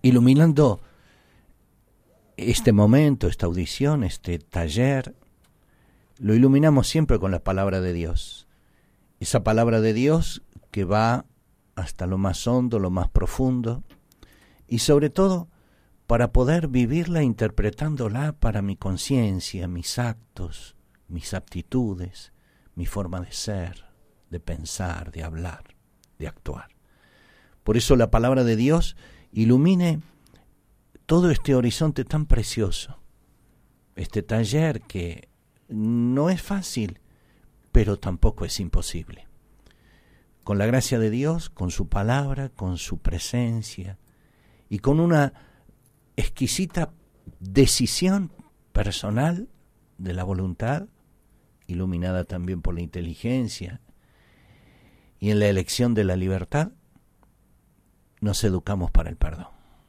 iluminando este momento, esta audición, este taller, lo iluminamos siempre con la palabra de Dios. Esa palabra de Dios que va hasta lo más hondo, lo más profundo, y sobre todo para poder vivirla interpretándola para mi conciencia, mis actos, mis aptitudes, mi forma de ser, de pensar, de hablar, de actuar. Por eso la palabra de Dios ilumine todo este horizonte tan precioso, este taller que no es fácil, pero tampoco es imposible. Con la gracia de Dios, con su palabra, con su presencia y con una exquisita decisión personal de la voluntad, iluminada también por la inteligencia y en la elección de la libertad, nos educamos para el perdón.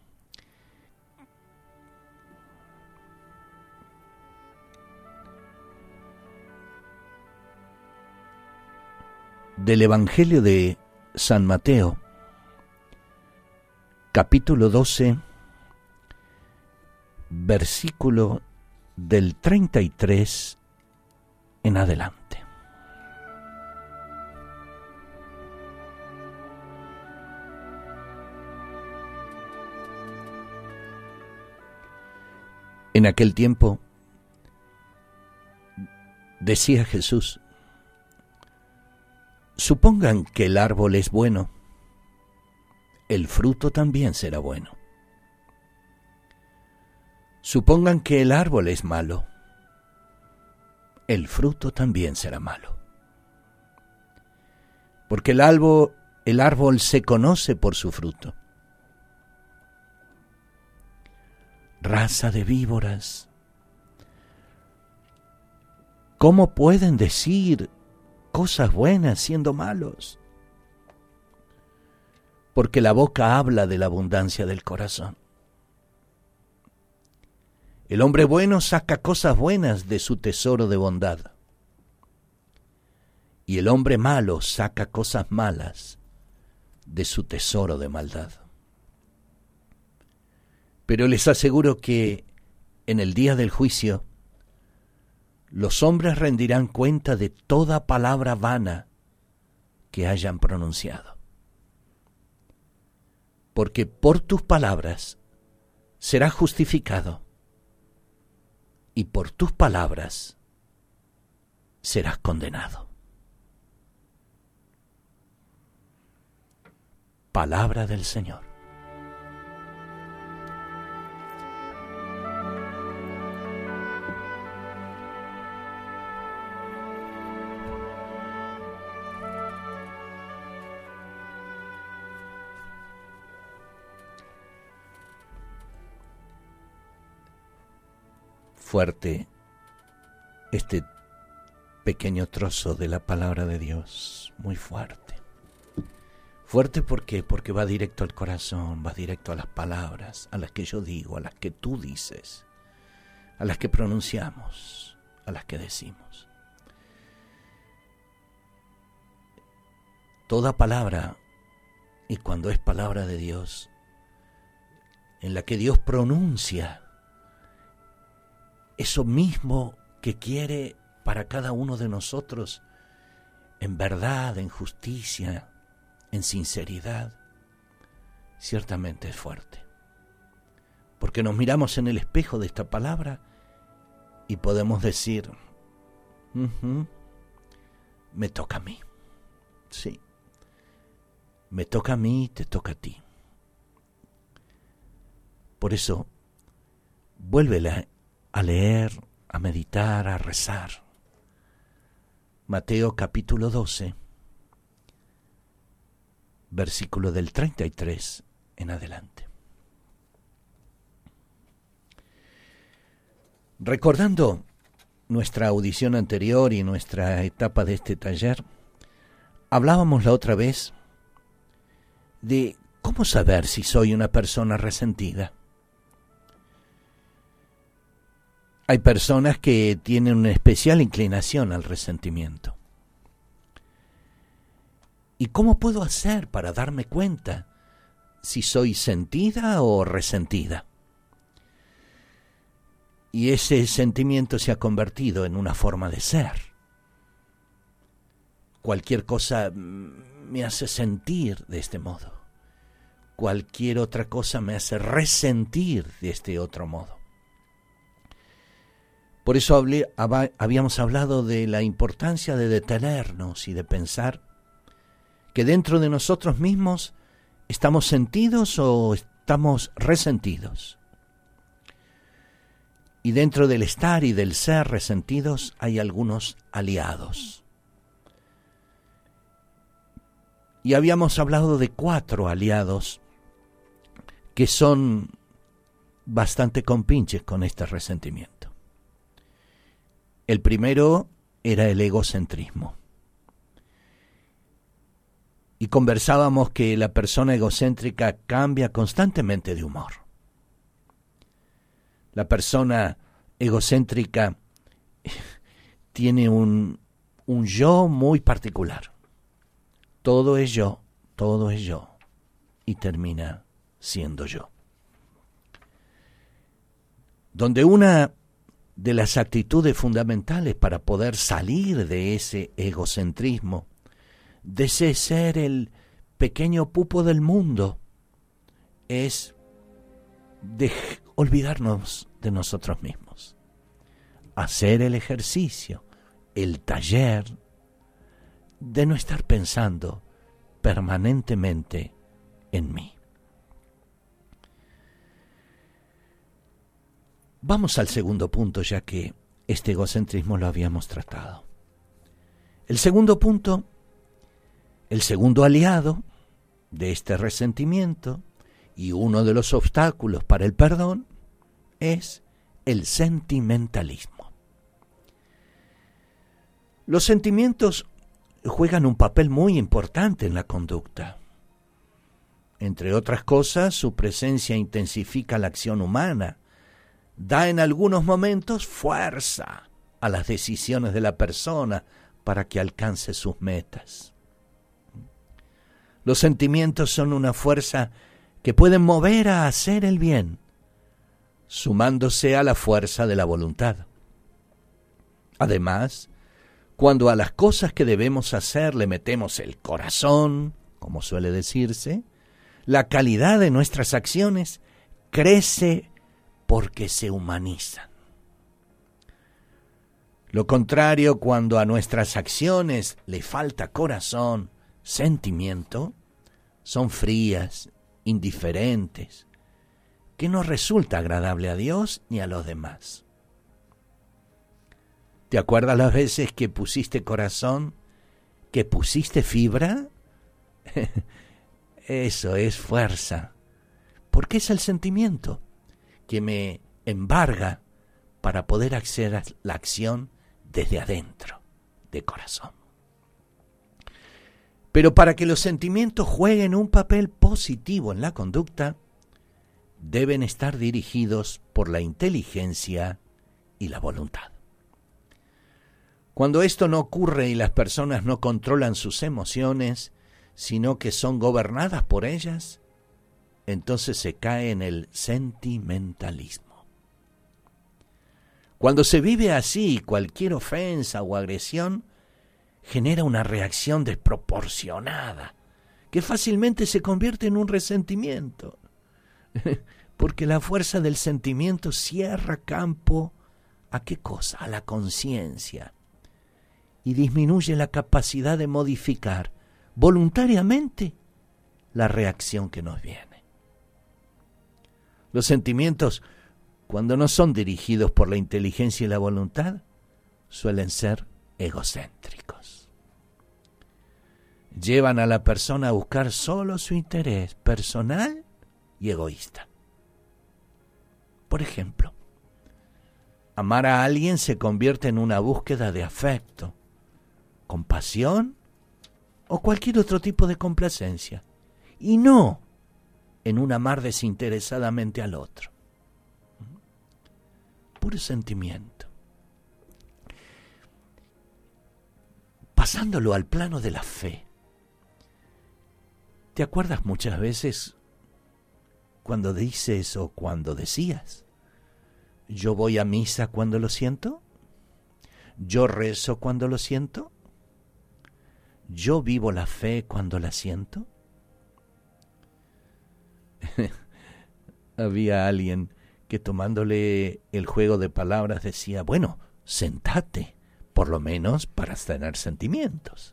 Del Evangelio de San Mateo, capítulo 12, versículo del 33 en adelante. En aquel tiempo decía Jesús: supongan que el árbol es bueno, el fruto también será bueno. Supongan que el árbol es malo, el fruto también será malo. Porque el árbol se conoce por su fruto. Raza de víboras, ¿cómo pueden decir cosas buenas siendo malos? Porque la boca habla de la abundancia del corazón. El hombre bueno saca cosas buenas de su tesoro de bondad, y el hombre malo saca cosas malas de su tesoro de maldad. Pero les aseguro que en el día del juicio los hombres rendirán cuenta de toda palabra vana que hayan pronunciado. Porque por tus palabras serás justificado, y por tus palabras serás condenado. Palabra del Señor. Fuerte este pequeño trozo de la palabra de Dios, muy fuerte. Fuerte porque va directo al corazón, va directo a las palabras, a las que yo digo, a las que tú dices, a las que pronunciamos, a las que decimos. Toda palabra, y cuando es palabra de Dios, en la que Dios pronuncia eso mismo que quiere para cada uno de nosotros, en verdad, en justicia, en sinceridad, ciertamente es fuerte. Porque nos miramos en el espejo de esta palabra y podemos decir, me toca a mí. Sí, me toca a mí, te toca a ti. Por eso, vuélvela a leer, a meditar, a rezar. Mateo capítulo 12, versículo del 33 en adelante. Recordando nuestra audición anterior y nuestra etapa de este taller, hablábamos la otra vez de cómo saber si soy una persona resentida. Hay personas que tienen una especial inclinación al resentimiento. ¿Y cómo puedo hacer para darme cuenta si soy sentida o resentida. Y ese sentimiento se ha convertido en una forma de ser. Cualquier cosa me hace sentir de este modo. Cualquier otra cosa me hace resentir de este otro modo. Por eso habíamos hablado de la importancia de detenernos y de pensar que dentro de nosotros mismos estamos sentidos o estamos resentidos. Y dentro del estar y del ser resentidos hay algunos aliados. Y habíamos hablado de 4 aliados que son bastante compinches con este resentimiento. El primero era el egocentrismo. Y conversábamos que la persona egocéntrica cambia constantemente de humor. La persona egocéntrica tiene un yo muy particular. Todo es yo, y termina siendo yo. Donde una de las actitudes fundamentales para poder salir de ese egocentrismo, de ese ser el pequeño pupo del mundo, es olvidarnos de nosotros mismos. Hacer el ejercicio, el taller, de no estar pensando permanentemente en mí. Vamos al segundo punto, ya que este egocentrismo lo habíamos tratado. El segundo punto, el segundo aliado de este resentimiento y uno de los obstáculos para el perdón es el sentimentalismo. Los sentimientos juegan un papel muy importante en la conducta. Entre otras cosas, su presencia intensifica la acción humana, da en algunos momentos fuerza a las decisiones de la persona para que alcance sus metas. Los sentimientos son una fuerza que pueden mover a hacer el bien, sumándose a la fuerza de la voluntad. Además, cuando a las cosas que debemos hacer le metemos el corazón, como suele decirse, la calidad de nuestras acciones crece porque se humanizan. Lo contrario, cuando a nuestras acciones le falta corazón, sentimiento, son frías, indiferentes, que no resulta agradable a Dios ni a los demás. ¿Te acuerdas las veces que pusiste corazón, que pusiste fibra? Eso es fuerza, porque es el sentimiento que me embarga para poder acceder a la acción desde adentro, de corazón. Pero para que los sentimientos jueguen un papel positivo en la conducta, deben estar dirigidos por la inteligencia y la voluntad. Cuando esto no ocurre y las personas no controlan sus emociones, sino que son gobernadas por ellas, entonces se cae en el sentimentalismo. Cuando se vive así, cualquier ofensa o agresión genera una reacción desproporcionada, que fácilmente se convierte en un resentimiento, porque la fuerza del sentimiento cierra campo ¿a qué cosa? A la conciencia, y disminuye la capacidad de modificar voluntariamente la reacción que nos viene. Los sentimientos, cuando no son dirigidos por la inteligencia y la voluntad, suelen ser egocéntricos. Llevan a la persona a buscar solo su interés personal y egoísta. Por ejemplo, amar a alguien se convierte en una búsqueda de afecto, compasión o cualquier otro tipo de complacencia, y no en un amar desinteresadamente al otro. Puro sentimiento. Pasándolo al plano de la fe. ¿Te acuerdas muchas veces cuando dices o cuando decías? ¿Yo voy a misa cuando lo siento? ¿Yo rezo cuando lo siento? ¿Yo vivo la fe cuando la siento? Había alguien que tomándole el juego de palabras decía, bueno, sentate, por lo menos para tener sentimientos.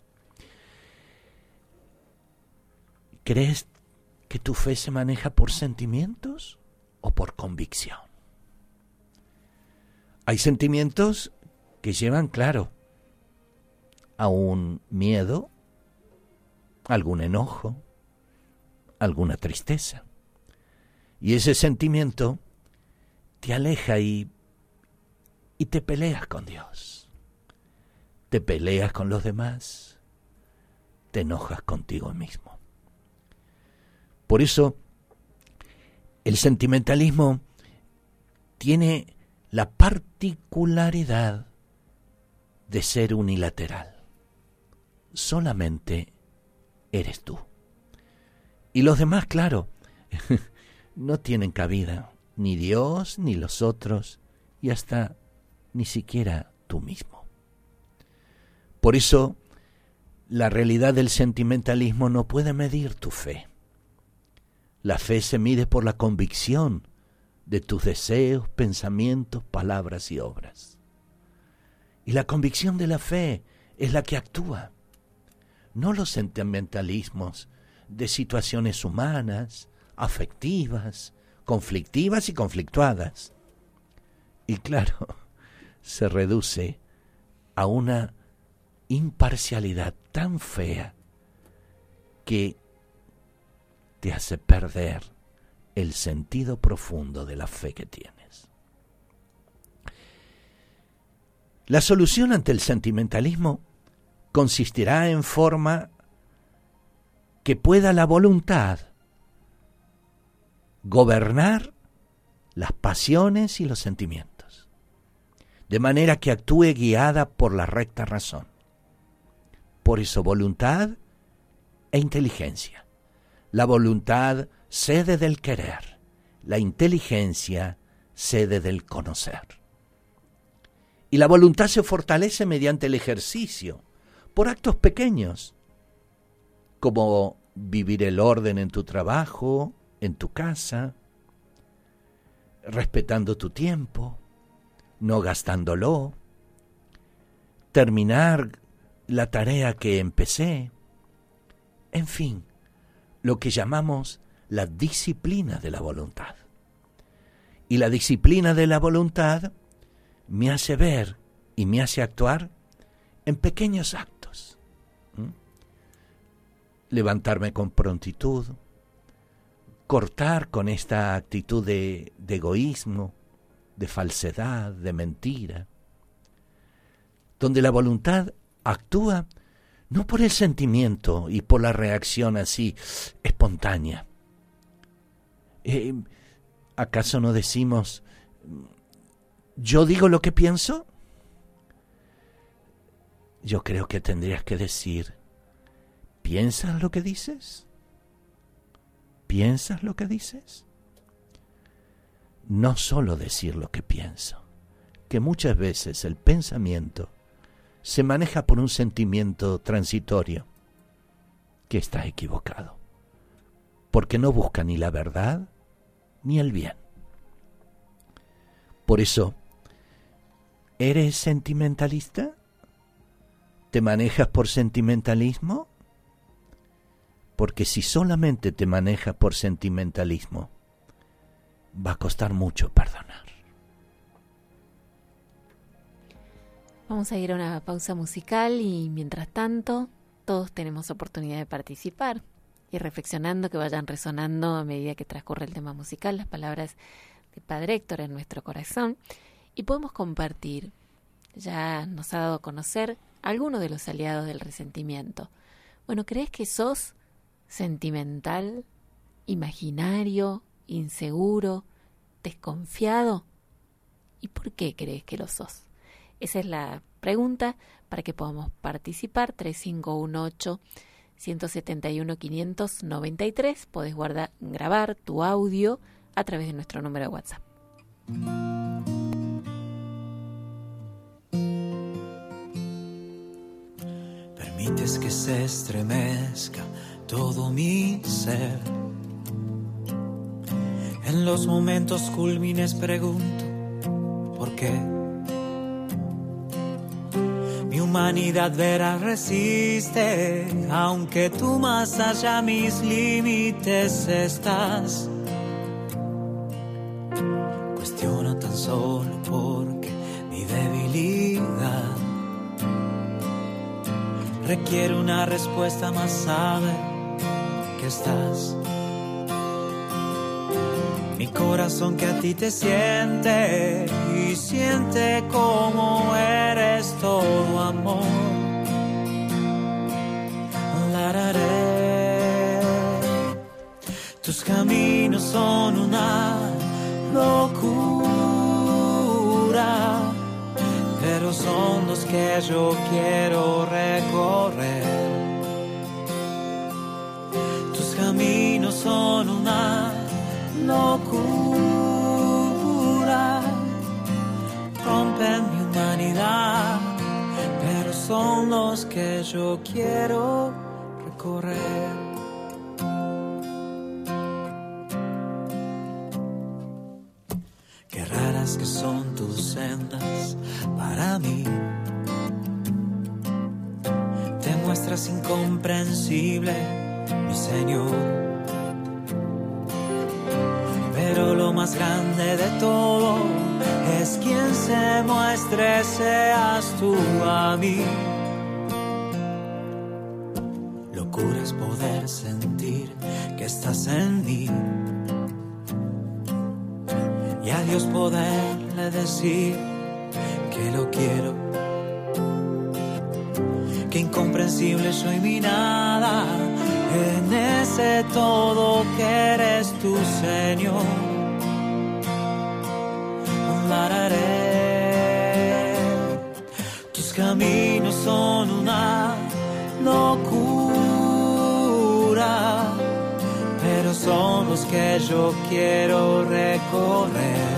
¿Crees que tu fe se maneja por sentimientos o por convicción? Hay sentimientos que llevan, claro, a un miedo, algún enojo, alguna tristeza. Y ese sentimiento te aleja y te peleas con Dios. Te peleas con los demás. Te enojas contigo mismo. Por eso, el sentimentalismo tiene la particularidad de ser unilateral. Solamente eres tú. Y los demás, claro, no tienen cabida, ni Dios, ni los otros, y hasta ni siquiera tú mismo. Por eso, la realidad del sentimentalismo no puede medir tu fe. La fe se mide por la convicción de tus deseos, pensamientos, palabras y obras. Y la convicción de la fe es la que actúa, no los sentimentalismos de situaciones humanas, afectivas, conflictivas y conflictuadas. Y claro, se reduce a una imparcialidad tan fea que te hace perder el sentido profundo de la fe que tienes. La solución ante el sentimentalismo consistirá en forma que pueda la voluntad gobernar las pasiones y los sentimientos, de manera que actúe guiada por la recta razón. Por eso voluntad e inteligencia. La voluntad cede del querer, la inteligencia cede del conocer. Y la voluntad se fortalece mediante el ejercicio, por actos pequeños, como vivir el orden en tu trabajo, en tu casa, respetando tu tiempo, no gastándolo, terminar la tarea que empecé, en fin, lo que llamamos la disciplina de la voluntad. Y la disciplina de la voluntad me hace ver y me hace actuar en pequeños actos. Levantarme con prontitud, cortar con esta actitud de egoísmo, de falsedad, de mentira, donde la voluntad actúa no por el sentimiento y por la reacción así espontánea. ¿Acaso no decimos, yo digo lo que pienso? Yo creo que tendrías que decir, ¿piensas lo que dices? ¿Piensas lo que dices? No solo decir lo que pienso, que muchas veces el pensamiento se maneja por un sentimiento transitorio que está equivocado, porque no busca ni la verdad ni el bien. Por eso, ¿eres sentimentalista? ¿Te manejas por sentimentalismo? Porque si solamente te manejas por sentimentalismo, va a costar mucho perdonar. Vamos a ir a una pausa musical y mientras tanto todos tenemos oportunidad de participar y reflexionando que vayan resonando a medida que transcurre el tema musical las palabras de Padre Héctor en nuestro corazón y podemos compartir. Ya nos ha dado a conocer algunos de los aliados del resentimiento. Bueno, ¿crees que sos sentimental, imaginario, inseguro, desconfiado? ¿Y por qué crees que lo sos? Esa es la pregunta para que podamos participar. 171 593. Podés grabar tu audio a través de nuestro número de WhatsApp. Permites que se estremezca todo mi ser. En los momentos culmines pregunto ¿por qué? Mi humanidad veraz resiste, aunque tú más allá mis límites estás. Cuestiono tan solo porque mi debilidad requiere una respuesta, más sabe que estás. Mi corazón que a ti te siente y siente como eres todo amor. Lararé. Tus caminos son una locura, pero son los que yo quiero recorrer. Tus caminos son una locura, rompen mi humanidad, pero son los que yo quiero recorrer. Qué raras que son tus sendas para mí, te muestras incomprensible, mi Señor. Pero lo más grande de todo es quien se muestre, seas tú a mí. Locura es poder sentir que estás en mí y a Dios poderle decir que lo quiero. Qué incomprensible soy mi nada en ese todo que eres tu Señor. Lararé. Tus caminos son una locura, pero son los que yo quiero recorrer.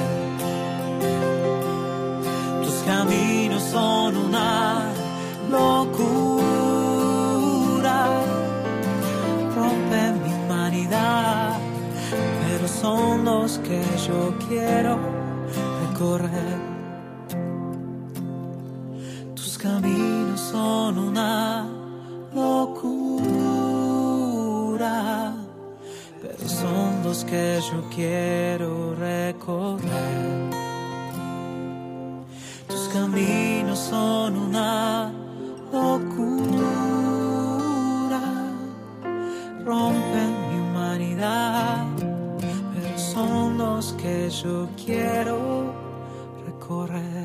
Tus caminos son una locura, rompen mi humanidad, pero son los que yo quiero recorrer. Tus caminos son una locura, pero son los que yo quiero recorrer. Tus caminos son una locura, rompen mi humanidad, pero son los que yo quiero recorrer.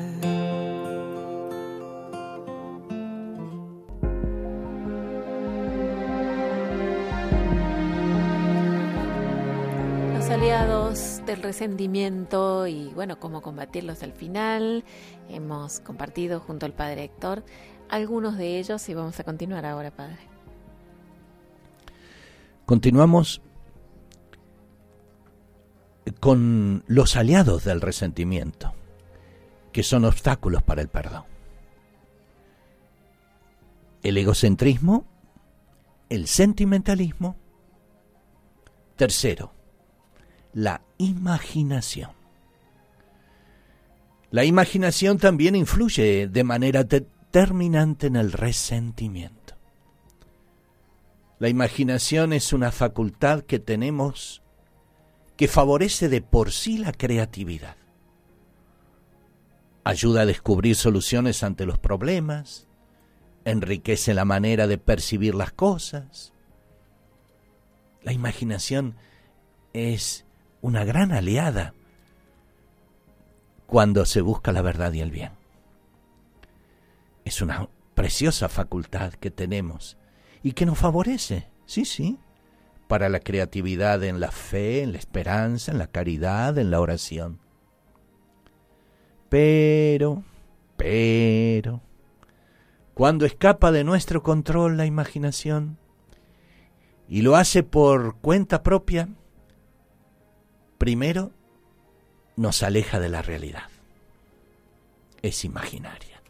Los aliados del resentimiento y, bueno, cómo combatirlos al final. Hemos compartido junto al Padre Héctor algunos de ellos y vamos a continuar ahora, Padre. Continuamos con los aliados del resentimiento, que son obstáculos para el perdón. El egocentrismo, el sentimentalismo. Tercero, la imaginación. La imaginación también influye de manera determinante en el resentimiento. La imaginación es una facultad que tenemos que favorece de por sí la creatividad. Ayuda a descubrir soluciones ante los problemas, enriquece la manera de percibir las cosas. La imaginación es una gran aliada cuando se busca la verdad y el bien. Es una preciosa facultad que tenemos y que nos favorece, sí, para la creatividad en la fe, en la esperanza, en la caridad, en la oración. Pero, cuando escapa de nuestro control la imaginación, y lo hace por cuenta propia, primero nos aleja de la realidad. Es imaginaria.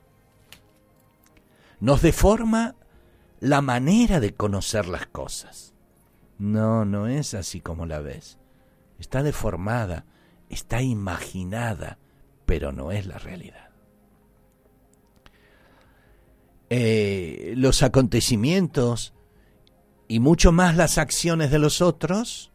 Nos deforma la manera de conocer las cosas. No es así como la ves. Está deformada, está imaginada, pero no es la realidad. Los acontecimientos y mucho más las acciones de los otros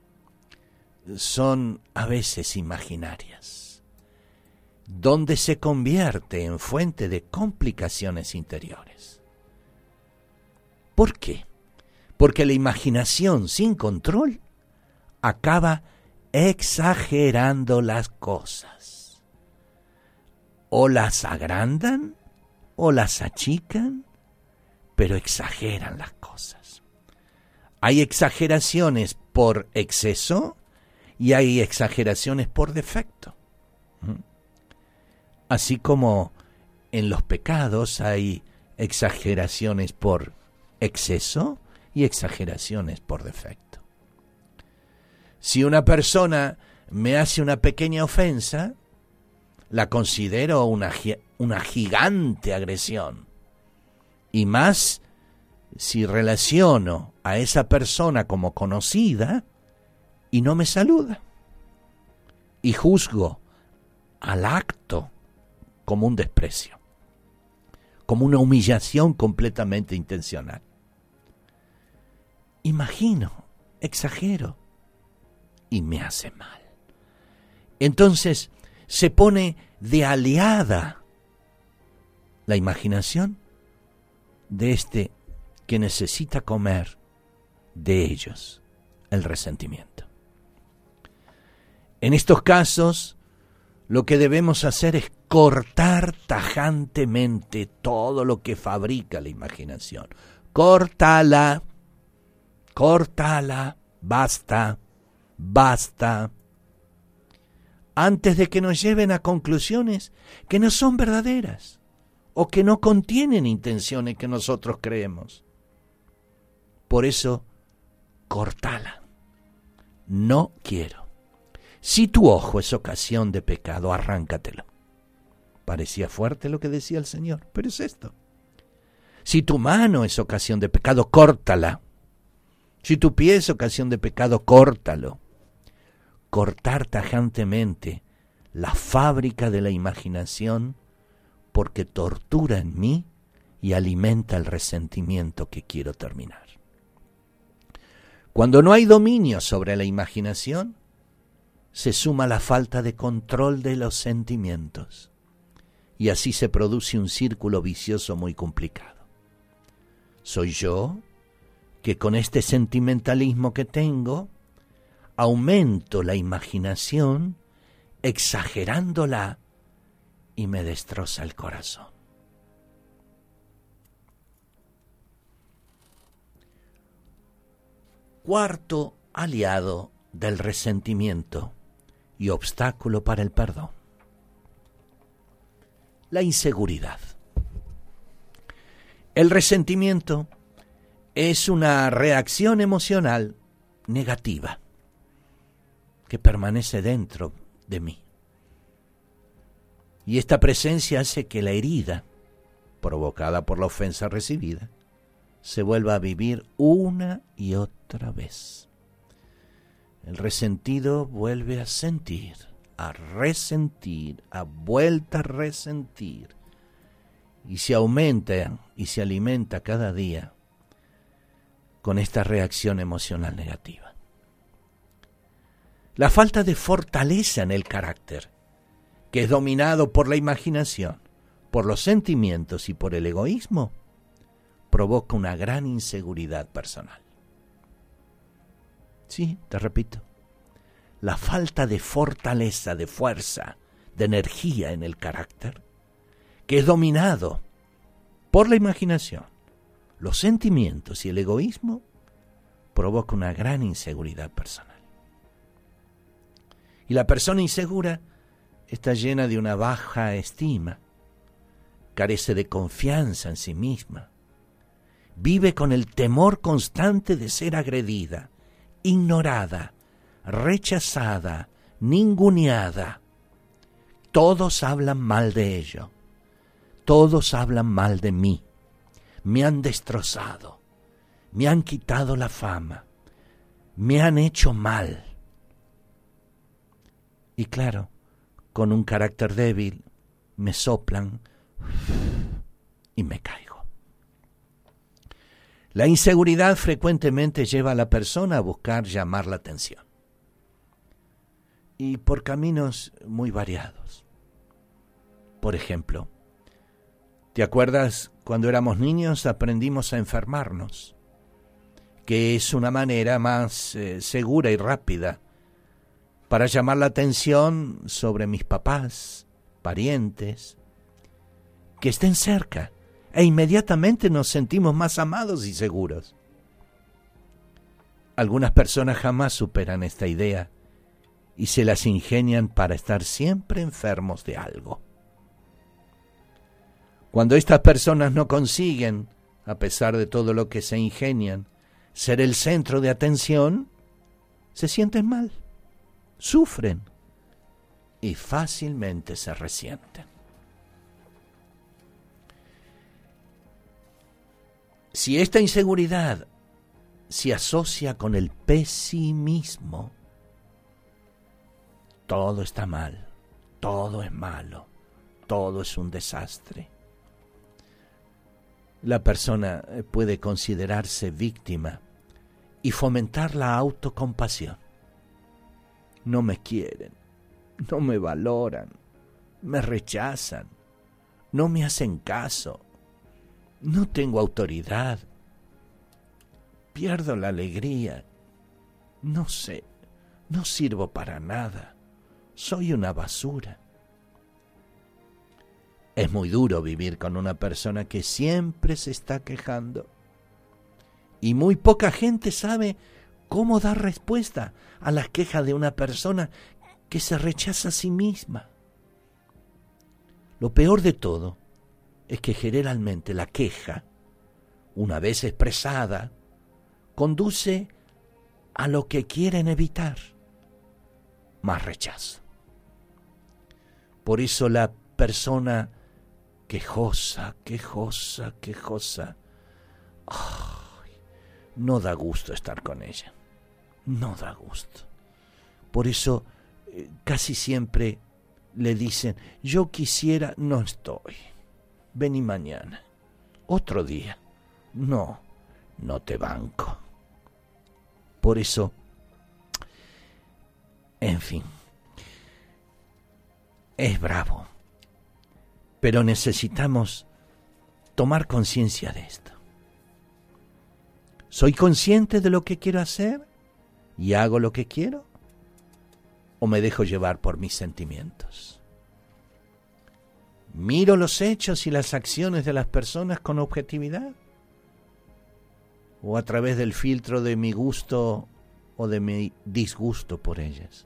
son a veces imaginarias, donde se convierte en fuente de complicaciones interiores. ¿Por qué? Porque la imaginación sin control acaba exagerando las cosas. O las agrandan o las achican, pero exageran las cosas. Hay exageraciones por exceso y hay exageraciones por defecto. Así como en los pecados hay exageraciones por exceso y exageraciones por defecto. Si una persona me hace una pequeña ofensa, la considero una gigante agresión. Y más si relaciono a esa persona como conocida y no me saluda. Y juzgo al acto como un desprecio, como una humillación completamente intencional. Imagino, exagero y me hace mal. Entonces se pone de aliada la imaginación de este que necesita comer de ellos el resentimiento. En estos casos, lo que debemos hacer es cortar tajantemente todo lo que fabrica la imaginación. Córtala, basta. Antes de que nos lleven a conclusiones que no son verdaderas o que no contienen intenciones que nosotros creemos. Por eso, córtala. No quiero. Si tu ojo es ocasión de pecado, arráncatelo. Parecía fuerte lo que decía el Señor, pero es esto. Si tu mano es ocasión de pecado, córtala. Si tu pie es ocasión de pecado, córtalo. Cortar tajantemente la fábrica de la imaginación, porque tortura en mí y alimenta el resentimiento que quiero terminar. Cuando no hay dominio sobre la imaginación, se suma la falta de control de los sentimientos, y así se produce un círculo vicioso muy complicado. Soy yo que con este sentimentalismo que tengo, aumento la imaginación, exagerándola, y me destroza el corazón. Cuarto aliado del resentimiento y obstáculo para el perdón: la inseguridad. El resentimiento es una reacción emocional negativa que permanece dentro de mí. Y esta presencia hace que la herida, provocada por la ofensa recibida, se vuelva a vivir una y otra vez. El resentido vuelve a sentir, a resentir, a vuelta a resentir, y se aumenta y se alimenta cada día con esta reacción emocional negativa. La falta de fortaleza en el carácter, que es dominado por la imaginación, por los sentimientos y por el egoísmo, provoca una gran inseguridad personal. Sí, te repito, la falta de fortaleza, de fuerza, de energía en el carácter, que es dominado por la imaginación, los sentimientos y el egoísmo, provoca una gran inseguridad personal. Y la persona insegura está llena de una baja estima, carece de confianza en sí misma, vive con el temor constante de ser agredida, ignorada, rechazada, ninguneada. Todos hablan mal de ello. Todos hablan mal de mí. Me han destrozado. Me han quitado la fama. Me han hecho mal. Y claro, con un carácter débil, me soplan y me caigo. La inseguridad frecuentemente lleva a la persona a buscar llamar la atención. Y por caminos muy variados. Por ejemplo, ¿te acuerdas cuando éramos niños aprendimos a enfermarnos? Que es una manera más segura y rápida para llamar la atención sobre mis papás, parientes, que estén cerca, e inmediatamente nos sentimos más amados y seguros. Algunas personas jamás superan esta idea y se las ingenian para estar siempre enfermos de algo. Cuando estas personas no consiguen, a pesar de todo lo que se ingenian, ser el centro de atención, se sienten mal, sufren y fácilmente se resienten. Si esta inseguridad se asocia con el pesimismo, todo está mal, todo es malo, todo es un desastre. La persona puede considerarse víctima y fomentar la autocompasión. No me quieren, no me valoran, me rechazan, no me hacen caso, no tengo autoridad, pierdo la alegría, no sé, no sirvo para nada, soy una basura. Es muy duro vivir con una persona que siempre se está quejando. Y muy poca gente sabe cómo dar respuesta a las quejas de una persona que se rechaza a sí misma. Lo peor de todo es que generalmente la queja, una vez expresada, conduce a lo que quieren evitar, más rechazo. Por eso la persona quejosa, no da gusto estar con ella, no da gusto. Por eso casi siempre le dicen, yo quisiera, no estoy, vení mañana, otro día, no te banco. Por eso, en fin, es bravo. Pero necesitamos tomar conciencia de esto. ¿Soy consciente de lo que quiero hacer y hago lo que quiero? ¿O me dejo llevar por mis sentimientos? ¿Miro los hechos y las acciones de las personas con objetividad? ¿O a través del filtro de mi gusto o de mi disgusto por ellas?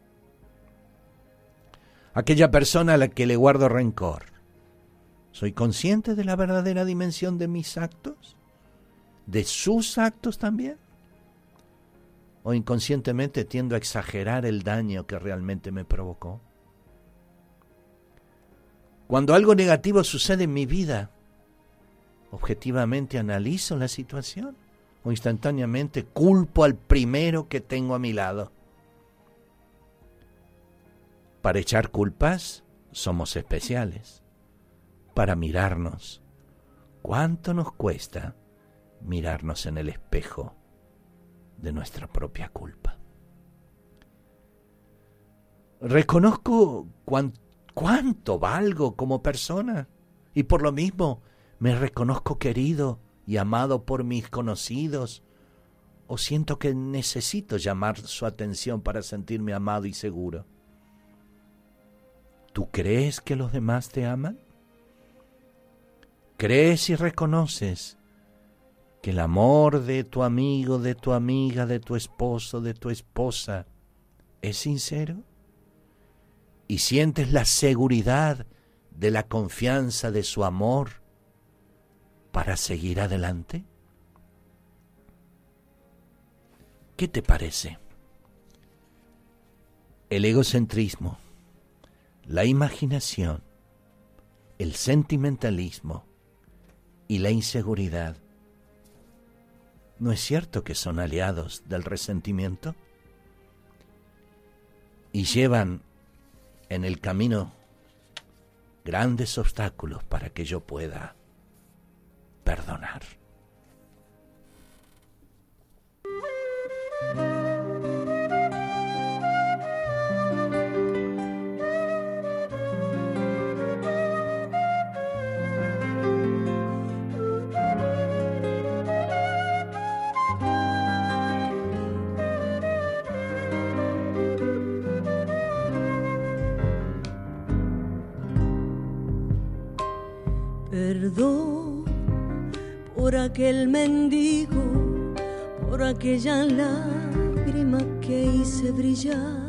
Aquella persona a la que le guardo rencor, ¿soy consciente de la verdadera dimensión de mis actos? ¿De sus actos también? ¿O inconscientemente tiendo a exagerar el daño que realmente me provocó? Cuando algo negativo sucede en mi vida, ¿objetivamente analizo la situación? ¿O instantáneamente culpo al primero que tengo a mi lado? Para echar culpas somos especiales. Para mirarnos, ¿cuánto nos cuesta mirarnos en el espejo de nuestra propia culpa? Reconozco cuánto valgo como persona y por lo mismo me reconozco querido y amado por mis conocidos, o siento que necesito llamar su atención para sentirme amado y seguro. ¿Tú crees que los demás te aman? ¿Crees y reconoces que el amor de tu amigo, de tu amiga, de tu esposo, de tu esposa es sincero? ¿Y sientes la seguridad de la confianza de su amor para seguir adelante? ¿Qué te parece? El egocentrismo, la imaginación, el sentimentalismo y la inseguridad, ¿no es cierto que son aliados del resentimiento? Y llevan en el camino grandes obstáculos para que yo pueda perdonar. Perdón por aquel mendigo, por aquella lágrima que hice brillar.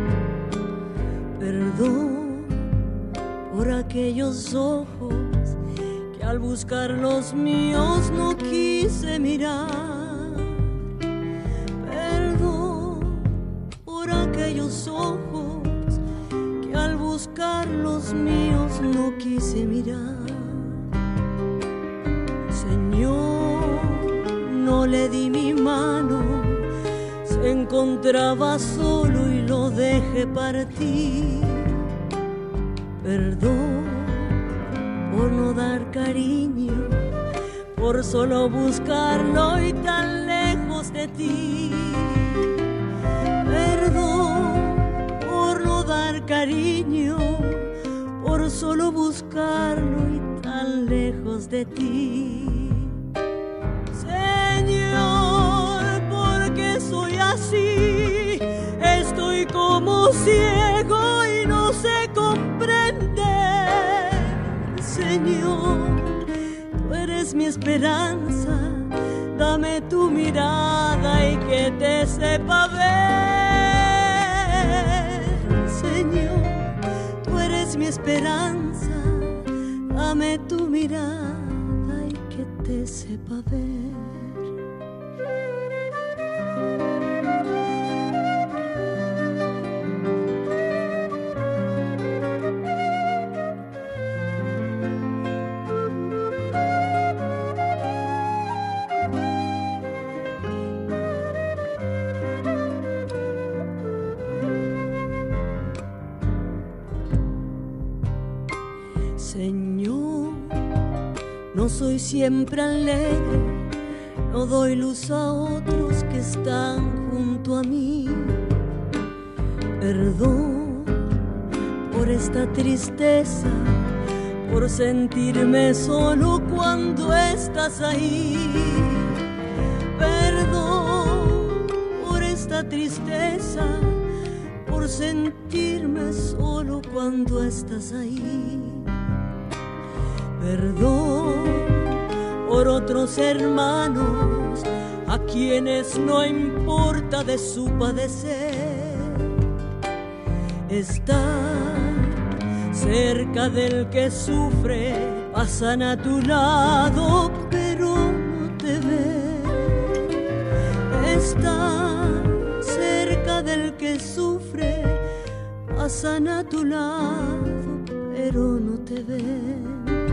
Perdón por aquellos ojos que al buscar los míos no quise mirar. Perdón por aquellos ojos que al buscar los míos no quise mirar. Señor, no le di mi mano, se encontraba solo y lo dejé partir. Perdón por no dar cariño, por solo buscarlo y tan lejos de ti. Perdón por no dar cariño, por solo buscarlo y tan lejos de ti. Señor, porque soy así, estoy como ciego y no sé comprender. Señor, tú eres mi esperanza, dame tu mirada y que te sepa ver. Señor, tú eres mi esperanza, dame tu mirada y que te sepa ver. Señor, no soy siempre alegre, no doy luz a otros que están junto a mí. Perdón por esta tristeza, por sentirme solo cuando estás ahí. Perdón por esta tristeza, por sentirme solo cuando estás ahí. Perdón por otros hermanos a quienes no importa de su padecer. Estar cerca del que sufre, pasan a tu lado pero no te ven. Estar cerca del que sufre, pasan a tu lado pero no te ven.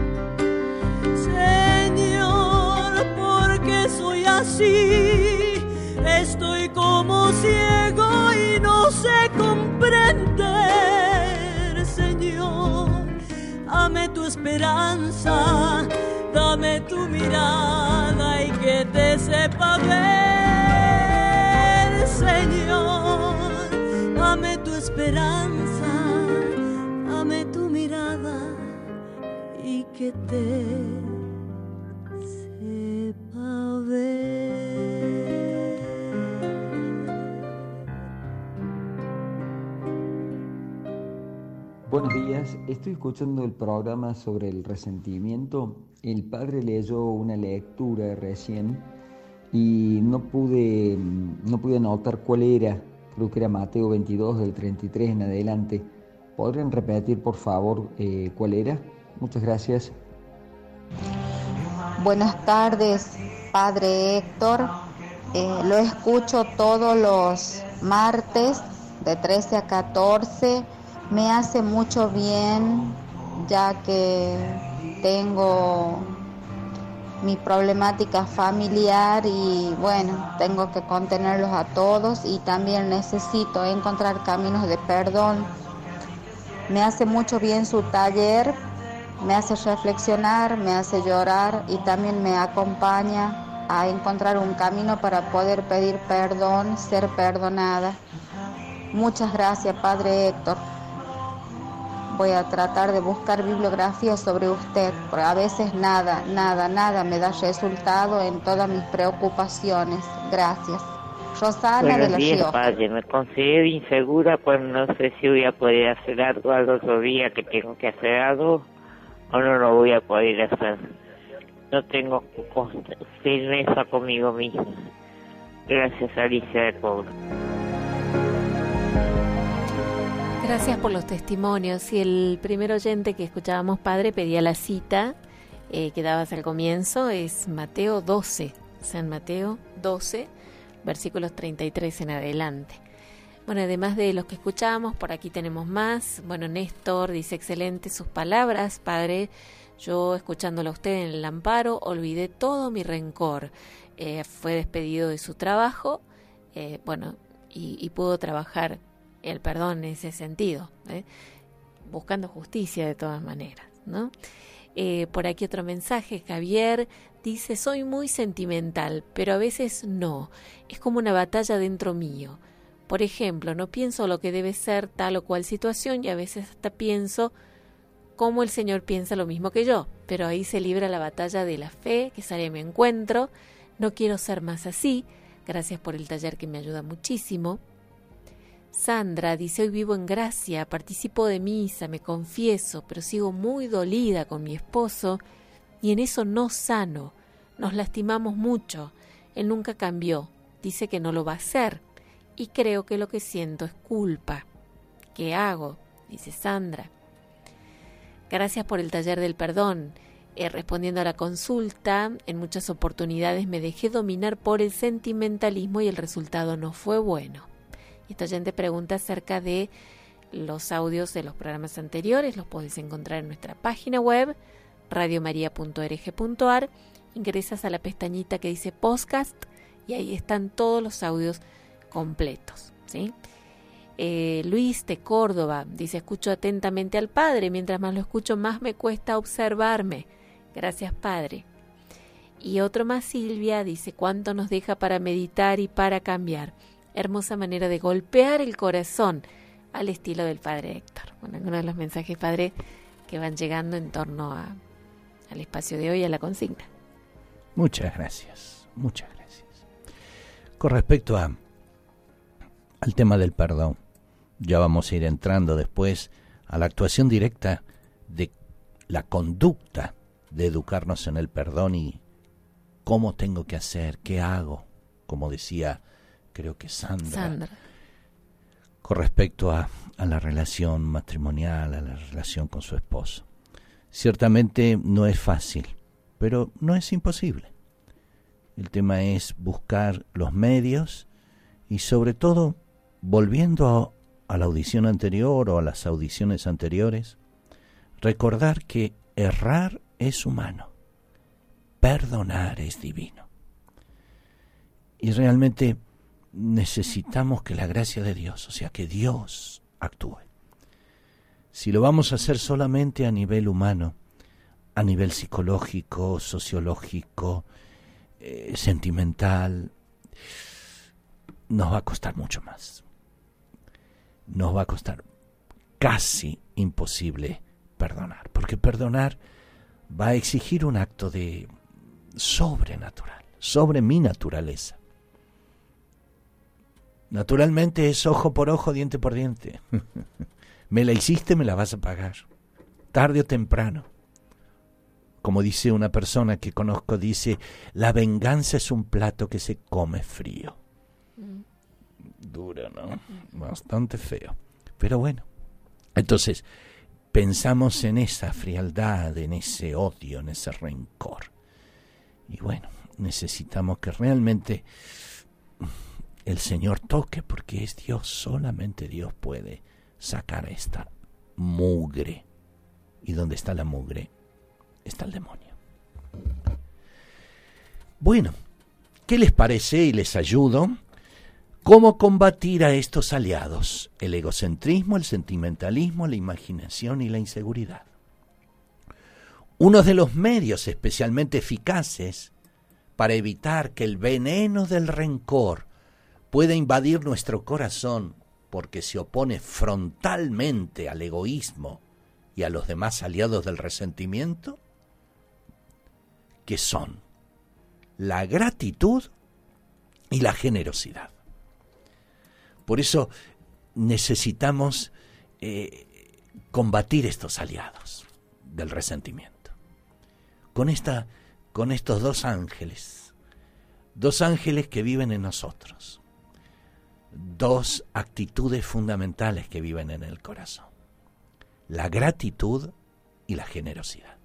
Señor, porque soy así, estoy como ciego y no sé comprender. Señor, dame tu esperanza, dame tu mirada y que te sepa ver. Señor, dame tu esperanza, dame tu mirada y que te sepa ver. Buenos días, estoy escuchando el programa sobre el resentimiento. El padre leyó una lectura recién y no pude anotar cuál era. Creo que era Mateo 22 del 33 en adelante. ¿Podrían repetir por favor cuál era? Muchas gracias. Buenas tardes, Padre Héctor. Lo escucho todos los martes de 13 a 14. Me hace mucho bien, ya que tengo mi problemática familiar y bueno, tengo que contenerlos a todos y también necesito encontrar caminos de perdón. Me hace mucho bien su taller, me hace reflexionar, me hace llorar y también me acompaña a encontrar un camino para poder pedir perdón, ser perdonada. Muchas gracias, Padre Héctor. Voy a tratar de buscar bibliografía sobre usted, porque a veces nada me da resultado en todas mis preocupaciones. Gracias. Rosana de La Rioja. Padre, me considero insegura, pues no sé si voy a poder hacer algo al otro día que tengo que hacer algo o no lo voy a poder hacer. No tengo firmeza conmigo misma. Gracias, Alicia de Cobra. Gracias por los testimonios. Y el primer oyente que escuchábamos, Padre, pedía la cita que dabas al comienzo, es Mateo 12, San Mateo 12, versículos 33 en adelante. Bueno, además de los que escuchábamos, por aquí tenemos más. Bueno, Néstor dice, excelente sus palabras, Padre. Yo, escuchándolo a usted en el amparo, olvidé todo mi rencor. Fue despedido de su trabajo, y pudo trabajar el perdón en ese sentido, buscando justicia de todas maneras, ¿no? Por aquí otro mensaje, Javier dice, soy muy sentimental, pero a veces no, es como una batalla dentro mío. Por ejemplo, no pienso lo que debe ser tal o cual situación y a veces hasta pienso cómo el Señor piensa lo mismo que yo, pero ahí se libra la batalla de la fe que sale a mi encuentro. No quiero ser más así, gracias por el taller que me ayuda muchísimo. Sandra dice, hoy vivo en gracia, participo de misa, me confieso, pero sigo muy dolida con mi esposo y en eso no sano. Nos lastimamos mucho, él nunca cambió, dice que no lo va a hacer y creo que lo que siento es culpa. ¿Qué hago?, dice Sandra. Gracias por el taller del perdón. Respondiendo a la consulta, en muchas oportunidades me dejé dominar por el sentimentalismo y el resultado no fue bueno. Esta oyente pregunta acerca de los audios de los programas anteriores. Los podés encontrar en nuestra página web, radiomaria.org.ar. Ingresas a la pestañita que dice podcast y ahí están todos los audios completos, ¿sí? Luis de Córdoba dice, escucho atentamente al Padre, mientras más lo escucho más me cuesta observarme. Gracias, Padre. Y otro más, Silvia, dice, cuánto nos deja para meditar y para cambiar. Hermosa manera de golpear el corazón al estilo del Padre Héctor. Bueno, algunos de los mensajes, Padre, que van llegando en torno al espacio de hoy, a la consigna. Muchas gracias, muchas gracias. Con respecto al tema del perdón, ya vamos a ir entrando después a la actuación directa de la conducta de educarnos en el perdón y cómo tengo que hacer, qué hago, como decía, creo que Sandra. Con respecto a la relación matrimonial, a la relación con su esposo. Ciertamente no es fácil, pero no es imposible. El tema es buscar los medios y sobre todo, volviendo a la audición anterior o a las audiciones anteriores, recordar que errar es humano, perdonar es divino. Y realmente necesitamos que la gracia de Dios, o sea, que Dios actúe. Si lo vamos a hacer solamente a nivel humano, a nivel psicológico, sociológico, sentimental, nos va a costar mucho más. Nos va a costar casi imposible perdonar, porque perdonar va a exigir un acto de sobrenatural, sobre mi naturaleza. Naturalmente es ojo por ojo, diente por diente. Me la hiciste, me la vas a pagar, tarde o temprano. Como dice una persona que conozco, dice, la venganza es un plato que se come frío. Duro, ¿no? Bastante feo. Pero bueno, entonces pensamos en esa frialdad, en ese odio, en ese rencor. Y bueno, necesitamos que realmente el Señor toque, porque es Dios, solamente Dios puede sacar esta mugre. Y donde está la mugre, está el demonio. Bueno, ¿qué les parece? Y les ayudo. ¿Cómo combatir a estos aliados? El egocentrismo, el sentimentalismo, la imaginación y la inseguridad. Uno de los medios especialmente eficaces para evitar que el veneno del rencor pueda invadir nuestro corazón, porque se opone frontalmente al egoísmo y a los demás aliados del resentimiento, que son la gratitud y la generosidad. Por eso necesitamos combatir estos aliados del resentimiento. Con estos dos ángeles que viven en nosotros, dos actitudes fundamentales que viven en el corazón: la gratitud y la generosidad.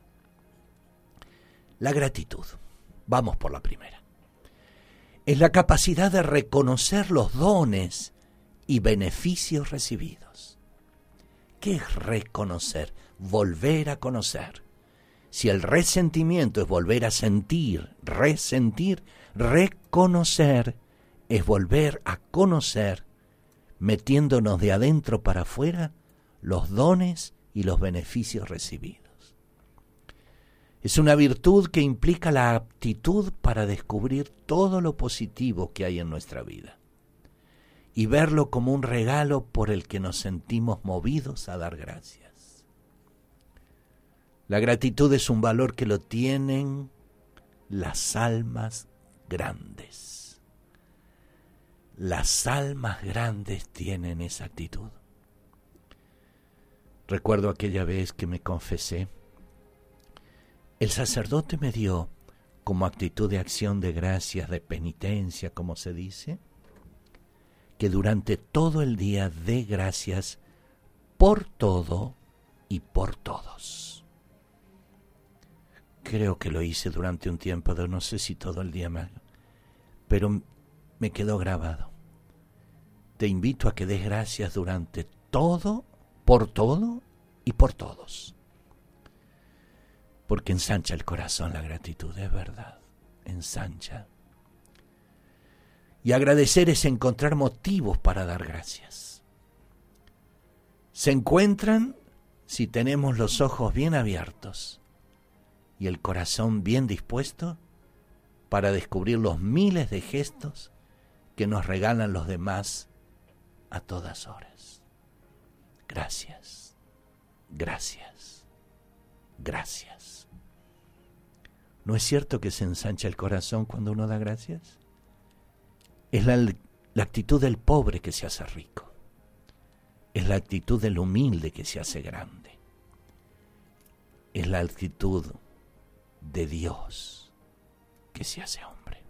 La gratitud, vamos por la primera, es la capacidad de reconocer los dones y beneficios recibidos. ¿Qué es reconocer? Volver a conocer. Si el resentimiento es volver a sentir, resentir, reconocer es volver a conocer, metiéndonos de adentro para afuera los dones y los beneficios recibidos. Es una virtud que implica la aptitud para descubrir todo lo positivo que hay en nuestra vida y verlo como un regalo por el que nos sentimos movidos a dar gracias. La gratitud es un valor que lo tienen las almas grandes. Las almas grandes tienen esa actitud. Recuerdo aquella vez que me confesé. El sacerdote me dio como actitud de acción de gracias, de penitencia, como se dice, que durante todo el día dé gracias por todo y por todos. Creo que lo hice durante un tiempo, no sé si todo el día más, pero me quedó grabado. Te invito a que des gracias durante todo y por todos. Porque ensancha el corazón la gratitud, es verdad, ensancha. Y agradecer es encontrar motivos para dar gracias. Se encuentran si tenemos los ojos bien abiertos y el corazón bien dispuesto para descubrir los miles de gestos que nos regalan los demás a todas horas. Gracias, gracias, gracias. ¿No es cierto que se ensancha el corazón cuando uno da gracias? Es la actitud del pobre que se hace rico. Es la actitud del humilde que se hace grande. Es la actitud de Dios que se hace hombre.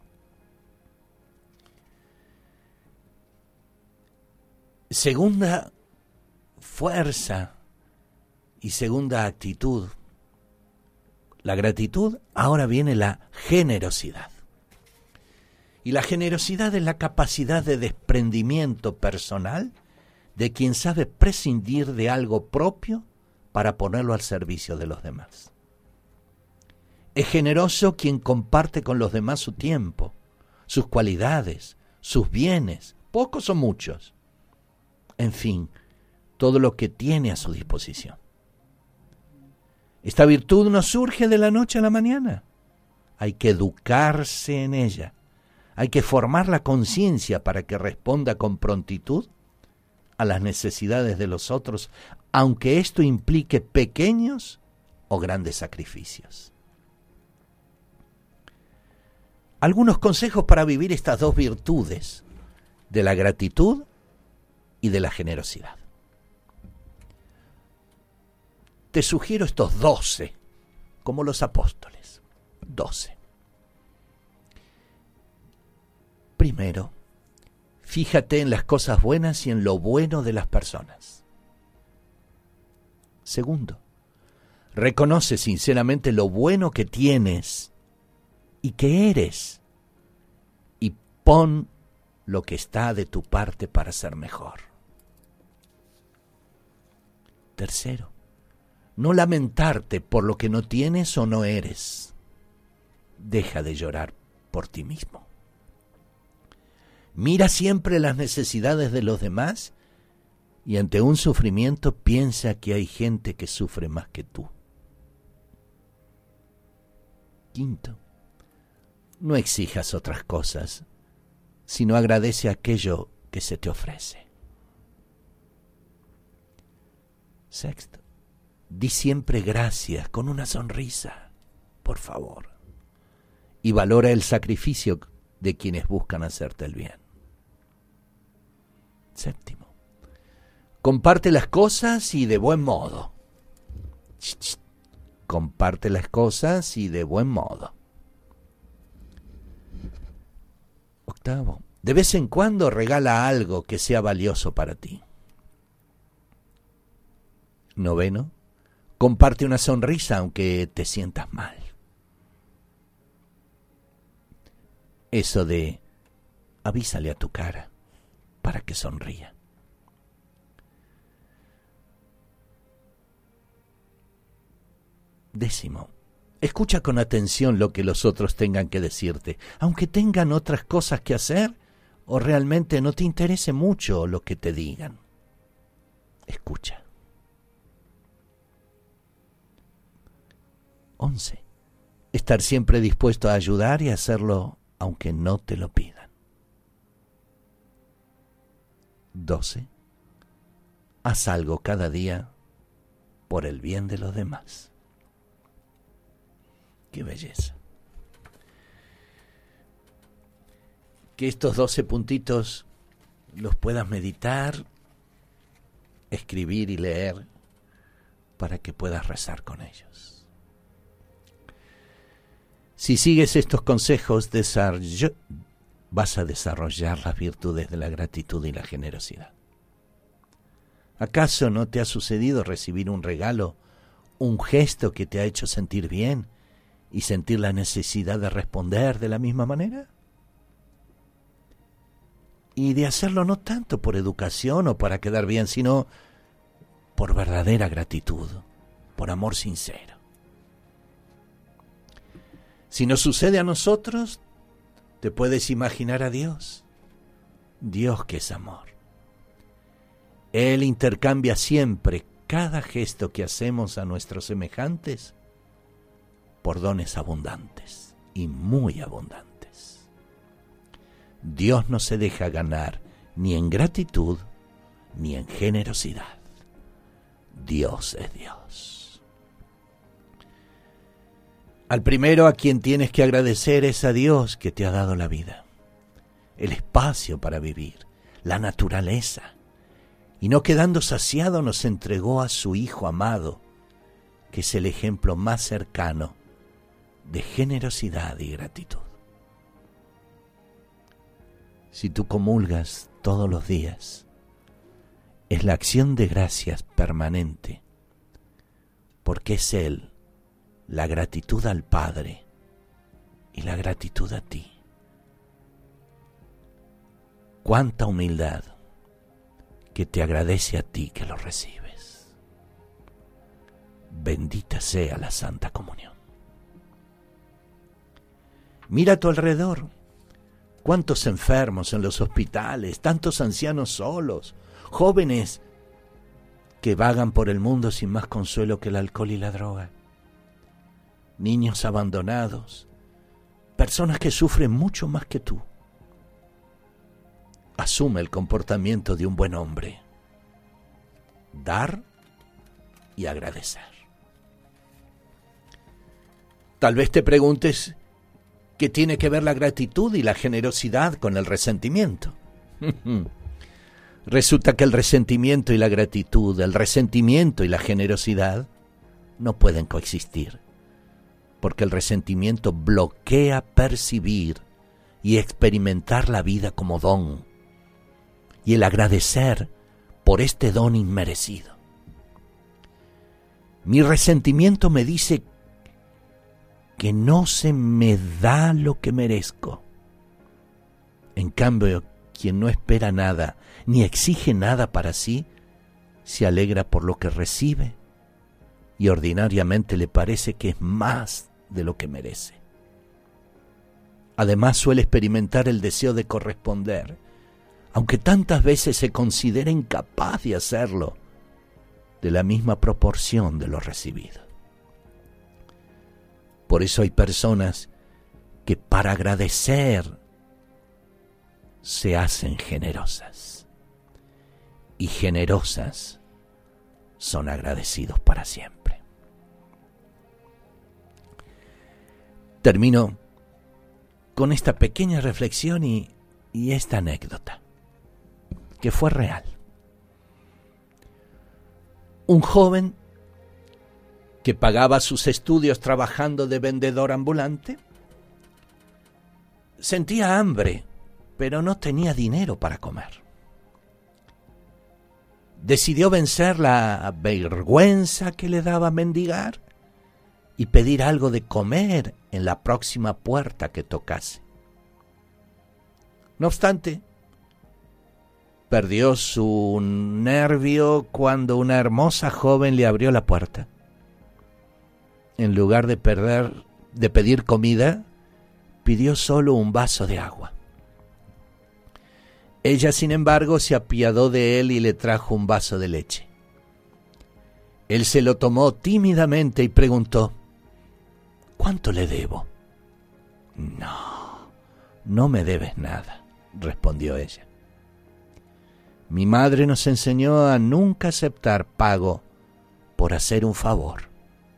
Segunda fuerza y segunda actitud, la gratitud, ahora viene la generosidad. Y la generosidad es la capacidad de desprendimiento personal de quien sabe prescindir de algo propio para ponerlo al servicio de los demás. Es generoso quien comparte con los demás su tiempo, sus cualidades, sus bienes, pocos o muchos. En fin, todo lo que tiene a su disposición. Esta virtud no surge de la noche a la mañana. Hay que educarse en ella. Hay que formar la conciencia para que responda con prontitud a las necesidades de los otros, aunque esto implique pequeños o grandes sacrificios. Algunos consejos para vivir estas dos virtudes, de la gratitud y de la generosidad. Te sugiero estos 12, como los apóstoles. 12. Primero, fíjate en las cosas buenas y en lo bueno de las personas. Segundo, reconoce sinceramente lo bueno que tienes y que eres, y pon lo que está de tu parte para ser mejor. Tercero, no lamentarte por lo que no tienes o no eres. Deja de llorar por ti mismo. Mira siempre las necesidades de los demás y ante un sufrimiento piensa que hay gente que sufre más que tú. Quinto, no exijas otras cosas, sino agradece aquello que se te ofrece. Sexto, di siempre gracias con una sonrisa, por favor, y valora el sacrificio de quienes buscan hacerte el bien. Séptimo, comparte las cosas y de buen modo. Comparte las cosas y de buen modo. Octavo, de vez en cuando regala algo que sea valioso para ti. Noveno, comparte una sonrisa aunque te sientas mal. Eso de avísale a tu cara para que sonría. Décimo, escucha con atención lo que los otros tengan que decirte, aunque tengan otras cosas que hacer o realmente no te interese mucho lo que te digan. Escucha. 11. Estar siempre dispuesto a ayudar y hacerlo aunque no te lo pidan. 12. Haz algo cada día por el bien de los demás. ¡Qué belleza! Que estos 12 puntitos los puedas meditar, escribir y leer para que puedas rezar con ellos. Si sigues estos consejos, vas a desarrollar las virtudes de la gratitud y la generosidad. ¿Acaso no te ha sucedido recibir un regalo, un gesto que te ha hecho sentir bien y sentir la necesidad de responder de la misma manera? Y de hacerlo no tanto por educación o para quedar bien, sino por verdadera gratitud, por amor sincero. Si nos sucede a nosotros, te puedes imaginar a Dios. Dios que es amor. Él intercambia siempre cada gesto que hacemos a nuestros semejantes por dones abundantes y muy abundantes. Dios no se deja ganar ni en gratitud ni en generosidad. Dios es Dios. Al primero a quien tienes que agradecer es a Dios que te ha dado la vida, el espacio para vivir, la naturaleza, y no quedando saciado nos entregó a su Hijo amado, que es el ejemplo más cercano de generosidad y gratitud. Si tú comulgas todos los días, es la acción de gracias permanente, porque es Él, la gratitud al Padre y la gratitud a ti. Cuánta humildad que te agradece a ti que lo recibes. Bendita sea la Santa Comunión. Mira a tu alrededor. Cuántos enfermos en los hospitales, tantos ancianos solos, jóvenes que vagan por el mundo sin más consuelo que el alcohol y la droga. Niños abandonados, personas que sufren mucho más que tú. Asume el comportamiento de un buen hombre. Dar y agradecer. Tal vez te preguntes qué tiene que ver la gratitud y la generosidad con el resentimiento. Resulta que el resentimiento y la gratitud, el resentimiento y la generosidad no pueden coexistir. Porque el resentimiento bloquea percibir y experimentar la vida como don, y el agradecer por este don inmerecido. Mi resentimiento me dice que no se me da lo que merezco. En cambio, quien no espera nada, ni exige nada para sí, se alegra por lo que recibe y ordinariamente le parece que es más de lo que merece. Además suele experimentar el deseo de corresponder, aunque tantas veces se considera incapaz de hacerlo, de la misma proporción de lo recibido. Por eso hay personas que para agradecer se hacen generosas, y generosas son agradecidos para siempre. Termino con esta pequeña reflexión y esta anécdota, que fue real. Un joven que pagaba sus estudios trabajando de vendedor ambulante sentía hambre, pero no tenía dinero para comer. Decidió vencer la vergüenza que le daba mendigar y pedir algo de comer en la próxima puerta que tocase. No obstante, perdió su nervio cuando una hermosa joven le abrió la puerta. En lugar de pedir comida, pidió solo un vaso de agua. Ella, sin embargo, se apiadó de él y le trajo un vaso de leche. Él se lo tomó tímidamente y preguntó: ¿cuánto le debo? No me debes nada, respondió ella. Mi madre nos enseñó a nunca aceptar pago por hacer un favor.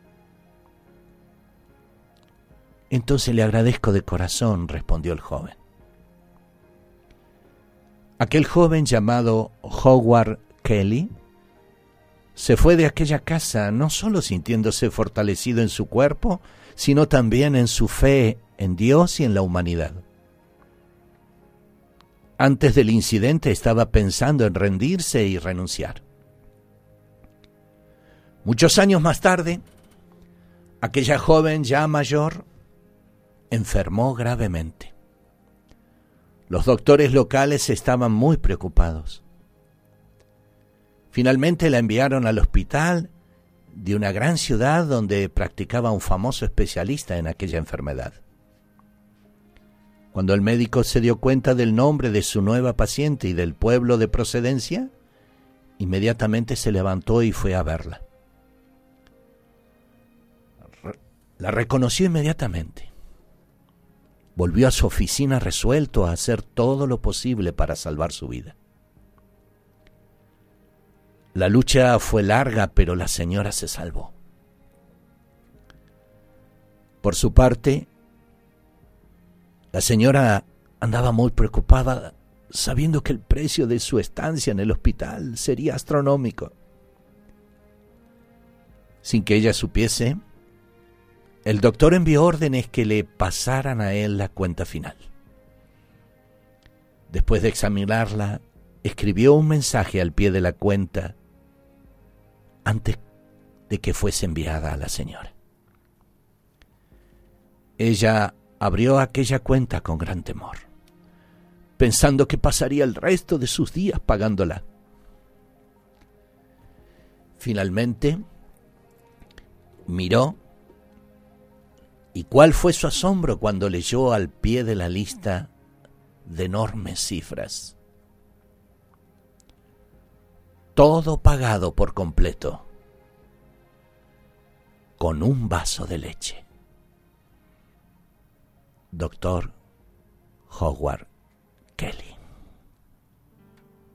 Entonces le agradezco de corazón, respondió el joven. Aquel joven llamado Howard Kelly se fue de aquella casa no solo sintiéndose fortalecido en su cuerpo, sino también en su fe en Dios y en la humanidad. Antes del incidente estaba pensando en rendirse y renunciar. Muchos años más tarde, aquella joven ya mayor enfermó gravemente. Los doctores locales estaban muy preocupados. Finalmente la enviaron al hospital de una gran ciudad donde practicaba un famoso especialista en aquella enfermedad. Cuando el médico se dio cuenta del nombre de su nueva paciente y del pueblo de procedencia, inmediatamente se levantó y fue a verla. La reconoció inmediatamente. Volvió a su oficina resuelto a hacer todo lo posible para salvar su vida. La lucha fue larga, pero la señora se salvó. Por su parte, la señora andaba muy preocupada, sabiendo que el precio de su estancia en el hospital sería astronómico. Sin que ella supiese, el doctor envió órdenes que le pasaran a él la cuenta final. Después de examinarla, escribió un mensaje al pie de la cuenta antes de que fuese enviada a la señora. Ella abrió aquella cuenta con gran temor, pensando que pasaría el resto de sus días pagándola. Finalmente, miró. ¿Y cuál fue su asombro cuando leyó al pie de la lista de enormes cifras? Todo pagado por completo, con un vaso de leche. Doctor Howard